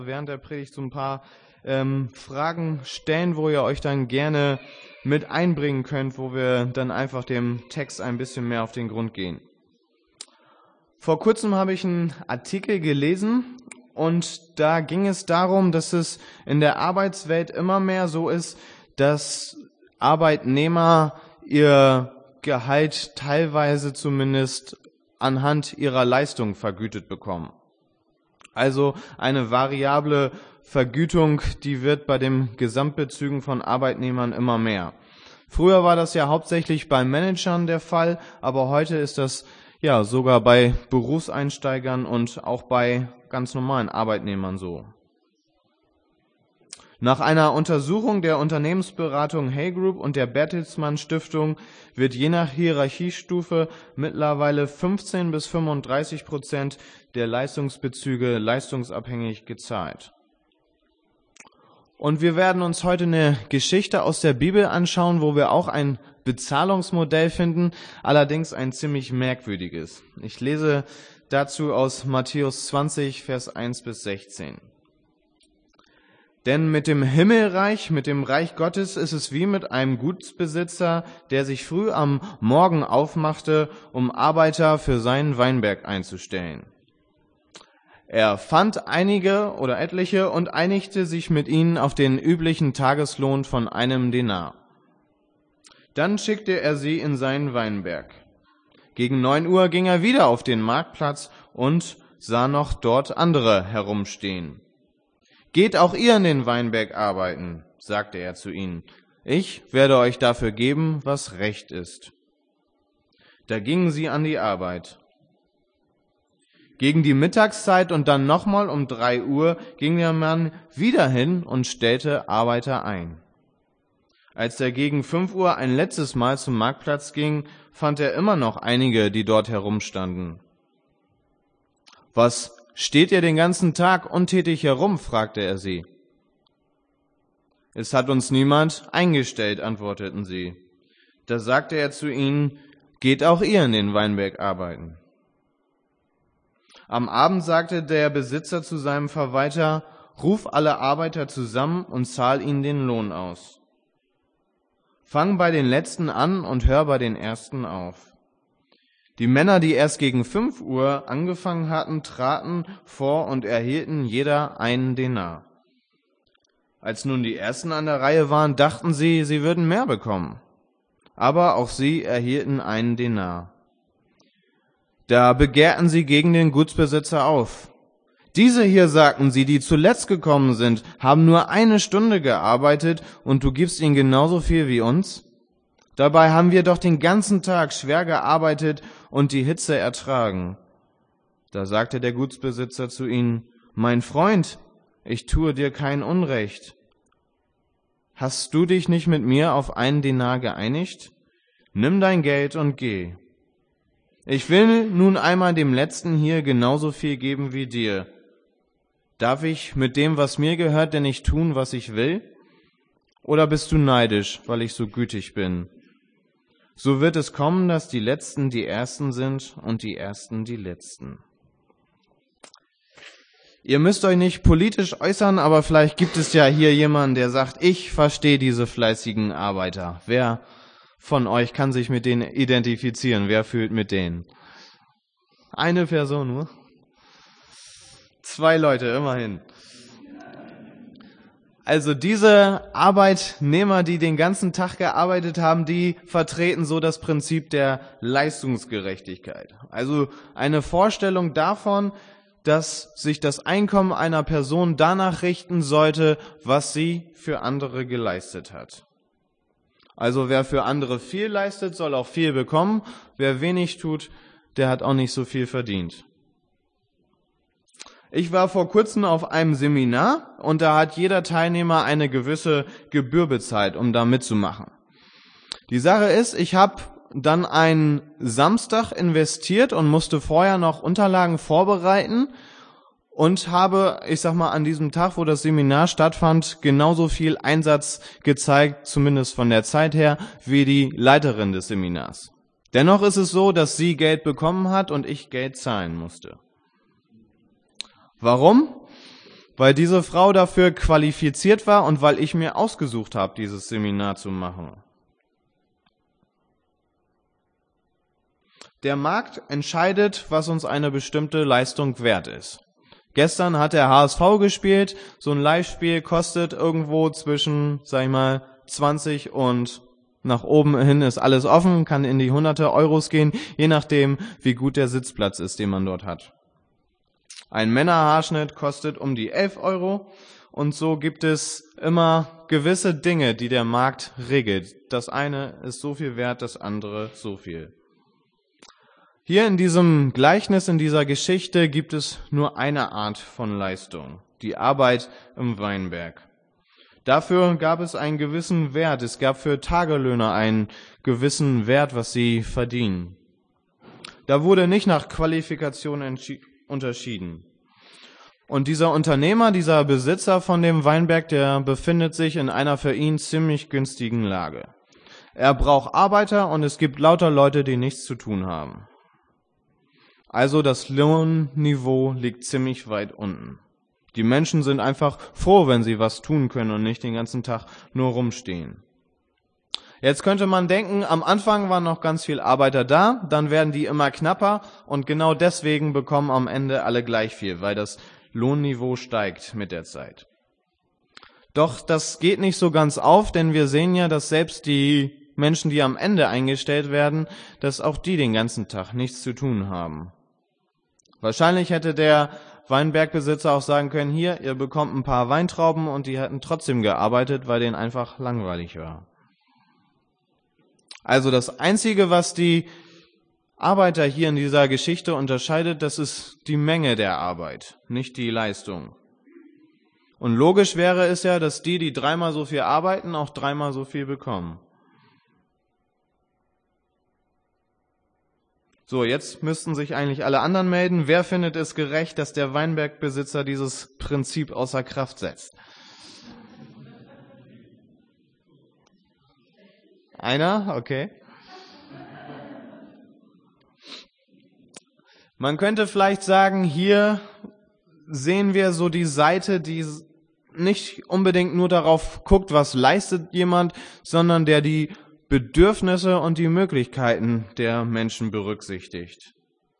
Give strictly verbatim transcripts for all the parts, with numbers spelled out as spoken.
während der Predigt so ein paar ähm, Fragen stellen, wo ihr euch dann gerne mit einbringen könnt, wo wir dann einfach dem Text ein bisschen mehr auf den Grund gehen. Vor kurzem habe ich einen Artikel gelesen und da ging es darum, dass es in der Arbeitswelt immer mehr so ist, dass Arbeitnehmer ihr Gehalt teilweise zumindest anhand ihrer Leistung vergütet bekommen. Also eine variable Vergütung, die wird bei den Gesamtbezügen von Arbeitnehmern immer mehr. Früher war das ja hauptsächlich bei Managern der Fall, aber heute ist das ja sogar bei Berufseinsteigern und auch bei ganz normalen Arbeitnehmern so. Nach einer Untersuchung der Unternehmensberatung Hay Group und der Bertelsmann Stiftung wird je nach Hierarchiestufe mittlerweile fünfzehn bis fünfunddreißig Prozent der Leistungsbezüge leistungsabhängig gezahlt. Und wir werden uns heute eine Geschichte aus der Bibel anschauen, wo wir auch ein Bezahlungsmodell finden, allerdings ein ziemlich merkwürdiges. Ich lese dazu aus Matthäus zwanzig, Vers eins bis sechzehn. Denn mit dem Himmelreich, mit dem Reich Gottes ist es wie mit einem Gutsbesitzer, der sich früh am Morgen aufmachte, um Arbeiter für seinen Weinberg einzustellen. Er fand einige oder etliche und einigte sich mit ihnen auf den üblichen Tageslohn von einem Denar. Dann schickte er sie in seinen Weinberg. Gegen neun Uhr ging er wieder auf den Marktplatz und sah noch dort andere herumstehen. Geht auch ihr in den Weinberg arbeiten, sagte er zu ihnen. Ich werde euch dafür geben, was recht ist. Da gingen sie an die Arbeit. Gegen die Mittagszeit und dann nochmal um drei Uhr ging der Mann wieder hin und stellte Arbeiter ein. Als er gegen fünf Uhr ein letztes Mal zum Marktplatz ging, fand er immer noch einige, die dort herumstanden. Was steht ihr den ganzen Tag untätig herum? Fragte er sie. Es hat uns niemand eingestellt, antworteten sie. Da sagte er zu ihnen, geht auch ihr in den Weinberg arbeiten. Am Abend sagte der Besitzer zu seinem Verwalter, ruf alle Arbeiter zusammen und zahl ihnen den Lohn aus. Fang bei den Letzten an und hör bei den Ersten auf. Die Männer, die erst gegen fünf Uhr angefangen hatten, traten vor und erhielten jeder einen Denar. Als nun die Ersten an der Reihe waren, dachten sie, sie würden mehr bekommen. Aber auch sie erhielten einen Denar. Da begehrten sie gegen den Gutsbesitzer auf. Diese hier, sagten sie, die zuletzt gekommen sind, haben nur eine Stunde gearbeitet und du gibst ihnen genauso viel wie uns? Dabei haben wir doch den ganzen Tag schwer gearbeitet und die Hitze ertragen. Da sagte der Gutsbesitzer zu ihnen, mein Freund, ich tue dir kein Unrecht. Hast du dich nicht mit mir auf einen Denar geeinigt? Nimm dein Geld und geh. Ich will nun einmal dem Letzten hier genauso viel geben wie dir. Darf ich mit dem, was mir gehört, denn nicht tun, was ich will? Oder bist du neidisch, weil ich so gütig bin? So wird es kommen, dass die Letzten die Ersten sind und die Ersten die Letzten. Ihr müsst euch nicht politisch äußern, aber vielleicht gibt es ja hier jemanden, der sagt, ich verstehe diese fleißigen Arbeiter. Wer von euch kann sich mit denen identifizieren? Wer fühlt mit denen? Eine Person nur? Zwei Leute, immerhin. Also diese Arbeitnehmer, die den ganzen Tag gearbeitet haben, die vertreten so das Prinzip der Leistungsgerechtigkeit. Also eine Vorstellung davon, dass sich das Einkommen einer Person danach richten sollte, was sie für andere geleistet hat. Also wer für andere viel leistet, soll auch viel bekommen. Wer wenig tut, der hat auch nicht so viel verdient. Ich war vor kurzem auf einem Seminar und da hat jeder Teilnehmer eine gewisse Gebühr bezahlt, um da mitzumachen. Die Sache ist, ich habe dann einen Samstag investiert und musste vorher noch Unterlagen vorbereiten und habe, ich sag mal, an diesem Tag, wo das Seminar stattfand, genauso viel Einsatz gezeigt, zumindest von der Zeit her, wie die Leiterin des Seminars. Dennoch ist es so, dass sie Geld bekommen hat und ich Geld zahlen musste. Warum? weil diese Frau dafür qualifiziert war und weil ich mir ausgesucht habe, dieses Seminar zu machen. Der Markt entscheidet, was uns eine bestimmte Leistung wert ist. Gestern hat der H S V gespielt. So ein Live-Spiel kostet irgendwo zwischen, sag ich mal, zwanzig und nach oben hin ist alles offen, kann in die hunderte Euros gehen, je nachdem, wie gut der Sitzplatz ist, den man dort hat. Ein Männerhaarschnitt kostet um die elf Euro und so gibt es immer gewisse Dinge, die der Markt regelt. Das eine ist so viel wert, das andere so viel. Hier in diesem Gleichnis, in dieser Geschichte gibt es nur eine Art von Leistung, die Arbeit im Weinberg. Dafür gab es einen gewissen Wert, es gab für Tagelöhner einen gewissen Wert, was sie verdienen. Da wurde nicht nach Qualifikation unterschieden. Und dieser Unternehmer, dieser Besitzer von dem Weinberg, der befindet sich in einer für ihn ziemlich günstigen Lage. Er braucht Arbeiter und es gibt lauter Leute, die nichts zu tun haben. Also das Lohnniveau liegt ziemlich weit unten. Die Menschen sind einfach froh, wenn sie was tun können und nicht den ganzen Tag nur rumstehen. Jetzt könnte man denken, am Anfang waren noch ganz viele Arbeiter da, dann werden die immer knapper und genau deswegen bekommen am Ende alle gleich viel, weil das Lohnniveau steigt mit der Zeit. Doch das geht nicht so ganz auf, denn wir sehen ja, dass selbst die Menschen, die am Ende eingestellt werden, dass auch die den ganzen Tag nichts zu tun haben. Wahrscheinlich hätte der Weinbergbesitzer auch sagen können, hier, ihr bekommt ein paar Weintrauben und die hätten trotzdem gearbeitet, weil denen einfach langweilig war. Also das Einzige, was die Arbeiter hier in dieser Geschichte unterscheidet, das ist die Menge der Arbeit, nicht die Leistung. Und logisch wäre es ja, dass die, die dreimal so viel arbeiten, auch dreimal so viel bekommen. So, jetzt müssten sich eigentlich alle anderen melden. Wer findet es gerecht, dass der Weinbergbesitzer dieses Prinzip außer Kraft setzt? Einer? Okay. Man könnte vielleicht sagen, hier sehen wir so die Seite, die nicht unbedingt nur darauf guckt, was leistet jemand, sondern der die Bedürfnisse und die Möglichkeiten der Menschen berücksichtigt.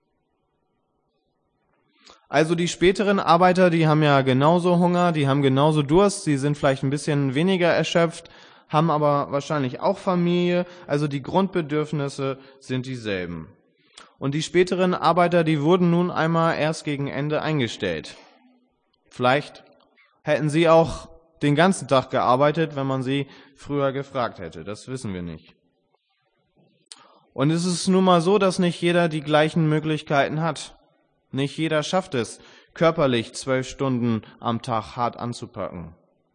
Also die späteren Arbeiter, die haben ja genauso Hunger, die haben genauso Durst, sie sind vielleicht ein bisschen weniger erschöpft, haben aber wahrscheinlich auch Familie, also die Grundbedürfnisse sind dieselben. Und die späteren Arbeiter, die wurden nun einmal erst gegen Ende eingestellt. Vielleicht hätten sie auch den ganzen Tag gearbeitet, wenn man sie früher gefragt hätte. Das wissen wir nicht. Und es ist nun mal so, dass nicht jeder die gleichen Möglichkeiten hat. Nicht jeder schafft es, körperlich zwölf Stunden am Tag hart anzupacken.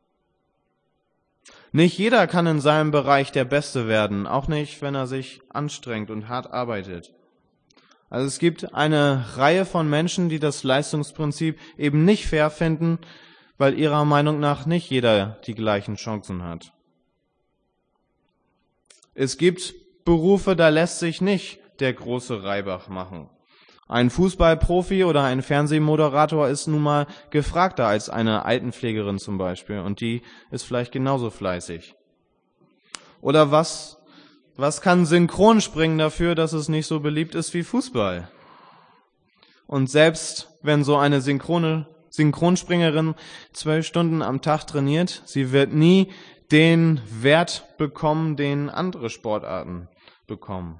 Nicht jeder kann in seinem Bereich der Beste werden, auch nicht, wenn er sich anstrengt und hart arbeitet. Also es gibt eine Reihe von Menschen, die das Leistungsprinzip eben nicht fair finden, weil ihrer Meinung nach nicht jeder die gleichen Chancen hat. Es gibt Berufe, da lässt sich nicht der große Reibach machen. Ein Fußballprofi oder ein Fernsehmoderator ist nun mal gefragter als eine Altenpflegerin zum Beispiel und die ist vielleicht genauso fleißig. Oder was, was kann Synchronspringen dafür, dass es nicht so beliebt ist wie Fußball? Und selbst wenn so eine Synchrone Synchronspringerin zwölf Stunden am Tag trainiert, sie wird nie den Wert bekommen, den andere Sportarten bekommen.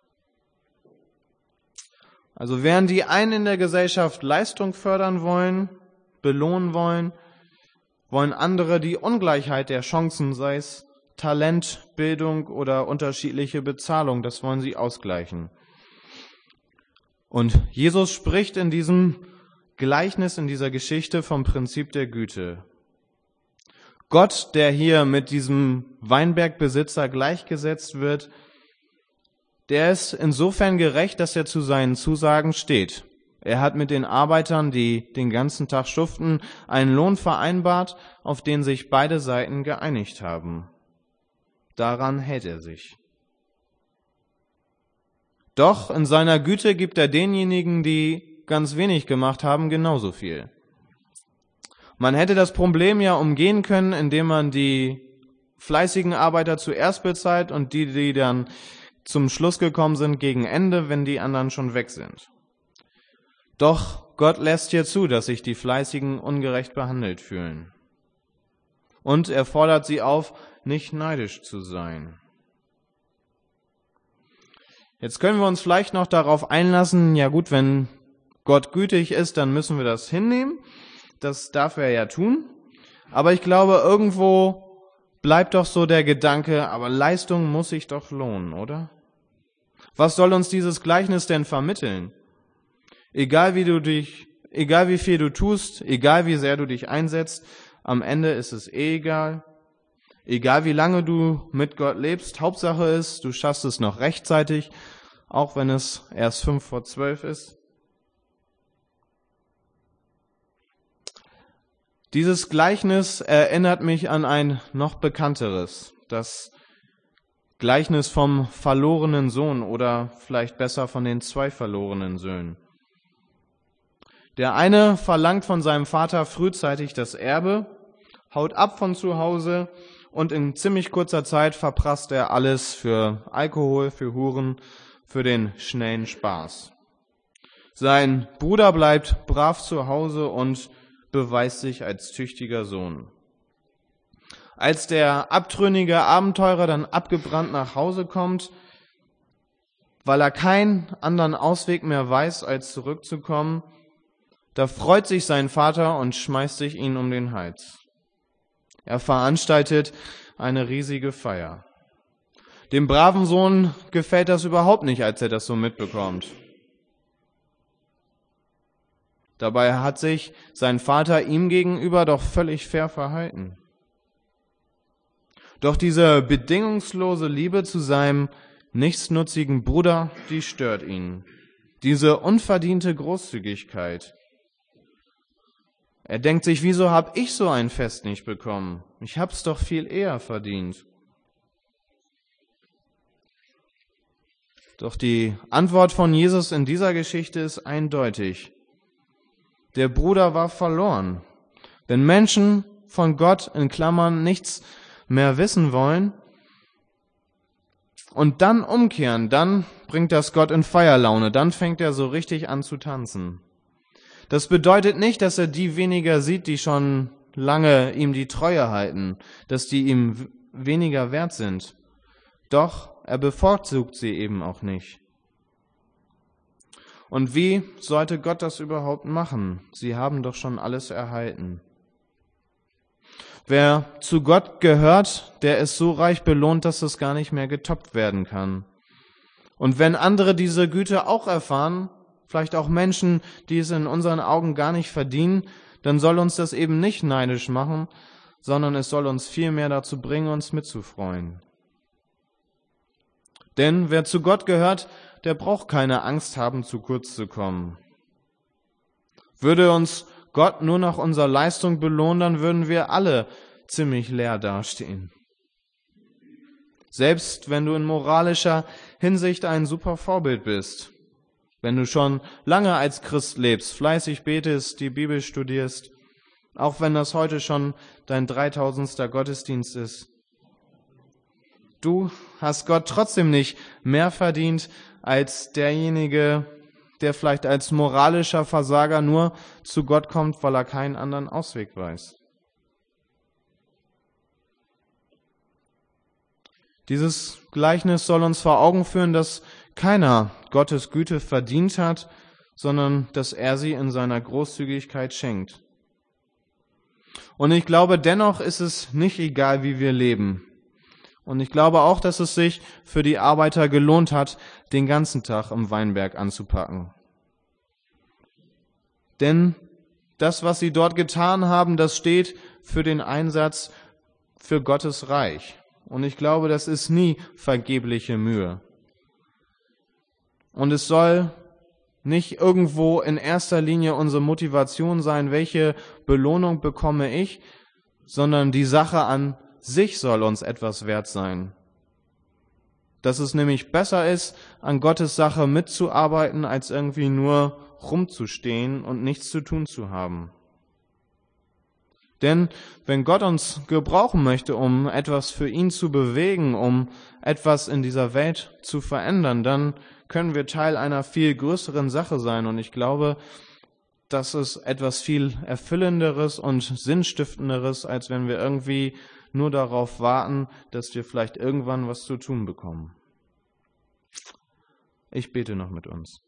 Also während die einen in der Gesellschaft Leistung fördern wollen, belohnen wollen, wollen andere die Ungleichheit der Chancen, sei es Talent, Bildung oder unterschiedliche Bezahlung, das wollen sie ausgleichen. Und Jesus spricht in diesem Gleichnis, in dieser Geschichte vom Prinzip der Güte. Gott, der hier mit diesem Weinbergbesitzer gleichgesetzt wird, der ist insofern gerecht, dass er zu seinen Zusagen steht. Er hat mit den Arbeitern, die den ganzen Tag schuften, einen Lohn vereinbart, auf den sich beide Seiten geeinigt haben. Daran hält er sich. Doch in seiner Güte gibt er denjenigen, die ganz wenig gemacht haben, genauso viel. Man hätte das Problem ja umgehen können, indem man die fleißigen Arbeiter zuerst bezahlt und die, die dann zum Schluss gekommen sind, gegen Ende, wenn die anderen schon weg sind. Doch Gott lässt hier zu, dass sich die Fleißigen ungerecht behandelt fühlen. Und er fordert sie auf, nicht neidisch zu sein. Jetzt können wir uns vielleicht noch darauf einlassen, ja gut, wenn Gott gütig ist, dann müssen wir das hinnehmen. Das darf er ja tun. Aber ich glaube, irgendwo bleibt doch so der Gedanke, aber Leistung muss sich doch lohnen, oder? Was soll uns dieses Gleichnis denn vermitteln? Egal wie du dich, egal wie viel du tust, egal wie sehr du dich einsetzt, am Ende ist es eh egal. Egal wie lange du mit Gott lebst, Hauptsache ist, du schaffst es noch rechtzeitig, auch wenn es erst fünf vor zwölf ist. Dieses Gleichnis erinnert mich an ein noch bekannteres, das Gleichnis vom verlorenen Sohn oder vielleicht besser von den zwei verlorenen Söhnen. Der eine verlangt von seinem Vater frühzeitig das Erbe, haut ab von zu Hause und in ziemlich kurzer Zeit verprasst er alles für Alkohol, für Huren, für den schnellen Spaß. Sein Bruder bleibt brav zu Hause und beweist sich als tüchtiger Sohn. Als der abtrünnige Abenteurer dann abgebrannt nach Hause kommt, weil er keinen anderen Ausweg mehr weiß, als zurückzukommen, da freut sich sein Vater und schmeißt sich ihn um den Hals. Er veranstaltet eine riesige Feier. Dem braven Sohn gefällt das überhaupt nicht, als er das so mitbekommt. Dabei hat sich sein Vater ihm gegenüber doch völlig fair verhalten. Doch diese bedingungslose Liebe zu seinem nichtsnutzigen Bruder, die stört ihn. Diese unverdiente Großzügigkeit. Er denkt sich, wieso habe ich so ein Fest nicht bekommen? Ich hab's doch viel eher verdient. Doch die Antwort von Jesus in dieser Geschichte ist eindeutig. Der Bruder war verloren. Wenn Menschen von Gott in Klammern nichts mehr wissen wollen und dann umkehren, dann bringt das Gott in Feierlaune, dann fängt er so richtig an zu tanzen. Das bedeutet nicht, dass er die weniger sieht, die schon lange ihm die Treue halten, dass die ihm weniger wert sind. Doch er bevorzugt sie eben auch nicht. Und wie sollte Gott das überhaupt machen? Sie haben doch schon alles erhalten. Wer zu Gott gehört, der ist so reich belohnt, dass es gar nicht mehr getoppt werden kann. Und wenn andere diese Güte auch erfahren, vielleicht auch Menschen, die es in unseren Augen gar nicht verdienen, dann soll uns das eben nicht neidisch machen, sondern es soll uns vielmehr dazu bringen, uns mitzufreuen. Denn wer zu Gott gehört, der braucht keine Angst haben, zu kurz zu kommen. Würde uns Gott nur nach unserer Leistung belohnen, dann würden wir alle ziemlich leer dastehen. Selbst wenn du in moralischer Hinsicht ein super Vorbild bist, wenn du schon lange als Christ lebst, fleißig betest, die Bibel studierst, auch wenn das heute schon dein dreitausendster Gottesdienst ist. Du hast Gott trotzdem nicht mehr verdient als derjenige, der vielleicht als moralischer Versager nur zu Gott kommt, weil er keinen anderen Ausweg weiß. Dieses Gleichnis soll uns vor Augen führen, dass keiner Gottes Güte verdient hat, sondern dass er sie in seiner Großzügigkeit schenkt. Und ich glaube, dennoch ist es nicht egal, wie wir leben. Und ich glaube auch, dass es sich für die Arbeiter gelohnt hat, den ganzen Tag im Weinberg anzupacken. Denn das, was sie dort getan haben, das steht für den Einsatz für Gottes Reich. Und ich glaube, das ist nie vergebliche Mühe. Und es soll nicht irgendwo in erster Linie unsere Motivation sein, welche Belohnung bekomme ich, sondern die Sache an sich soll uns etwas wert sein. Dass es nämlich besser ist, an Gottes Sache mitzuarbeiten, als irgendwie nur rumzustehen und nichts zu tun zu haben. Denn wenn Gott uns gebrauchen möchte, um etwas für ihn zu bewegen, um etwas in dieser Welt zu verändern, dann können wir Teil einer viel größeren Sache sein. Und ich glaube, das ist etwas viel Erfüllenderes und Sinnstiftenderes, als wenn wir irgendwie nur darauf warten, dass wir vielleicht irgendwann was zu tun bekommen. Ich bete noch mit uns.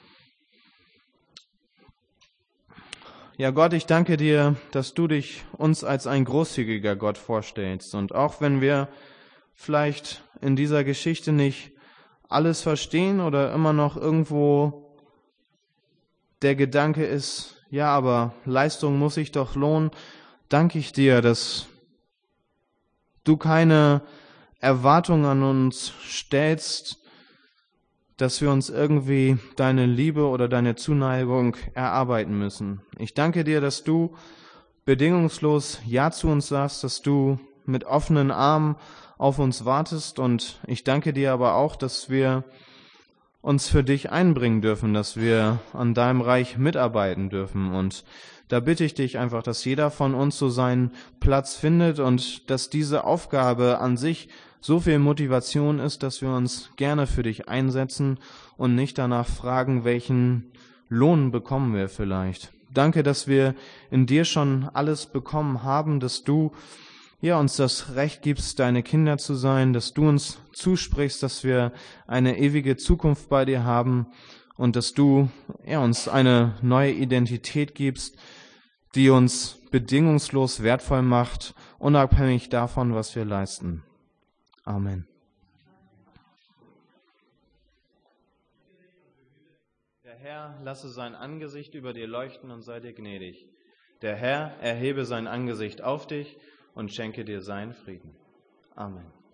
Ja, Gott, ich danke dir, dass du dich uns als ein großzügiger Gott vorstellst. Und auch wenn wir vielleicht in dieser Geschichte nicht alles verstehen oder immer noch irgendwo der Gedanke ist, ja, aber Leistung muss sich doch lohnen, danke ich dir, dass du keine Erwartungen an uns stellst, dass wir uns irgendwie deine Liebe oder deine Zuneigung erarbeiten müssen. Ich danke dir, dass du bedingungslos Ja zu uns sagst, dass du mit offenen Armen auf uns wartest, und ich danke dir aber auch, dass wir uns für dich einbringen dürfen, dass wir an deinem Reich mitarbeiten dürfen. Und da bitte ich dich einfach, dass jeder von uns so seinen Platz findet und dass diese Aufgabe an sich so viel Motivation ist, dass wir uns gerne für dich einsetzen und nicht danach fragen, welchen Lohn bekommen wir vielleicht. Danke, dass wir in dir schon alles bekommen haben, dass du ja, uns das Recht gibst, deine Kinder zu sein, dass du uns zusprichst, dass wir eine ewige Zukunft bei dir haben und dass du ja, uns eine neue Identität gibst, die uns bedingungslos wertvoll macht, unabhängig davon, was wir leisten. Amen. Der Herr lasse sein Angesicht über dir leuchten und sei dir gnädig. Der Herr erhebe sein Angesicht auf dich und schenke dir seinen Frieden. Amen.